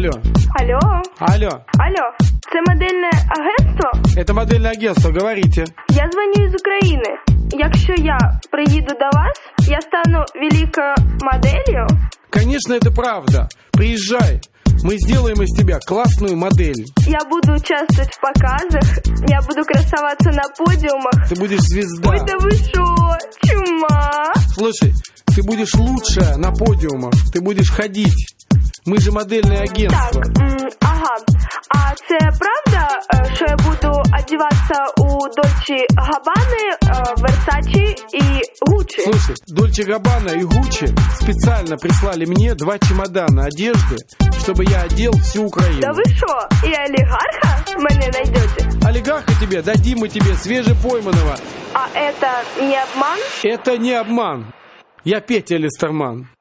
Алло. Алло. Алло. Алло. Це модельне агентство? Это модельное агентство, говорите. Я дзвоню із України. Якщо я приїду до вас, я стану великою моделлю? Конечно, это правда. Приезжай. Мы сделаем из тебя классную модель. Я буду участвовать в показах, я буду красоваться на подиумах. Ты будешь звезда. Ой, да вы шо, чума. Слушай, ты будешь лучшая на подиумах. Ты будешь ходить. Мы же модельное агентство. Так, ага. А це правда, що я буду одеваться у Дольче Габбаны, Версачи и Гуччи? Слушай, Дольче Габбана и Гуччи специально прислали мне 2 чемодана одежды, чтобы я одел всю Украину. Да вы шо, и олигарха мене найдете? Олигарха тебе дадим мы тебе свежепойманного. А это не обман? Это не обман. Я Петя Листерман.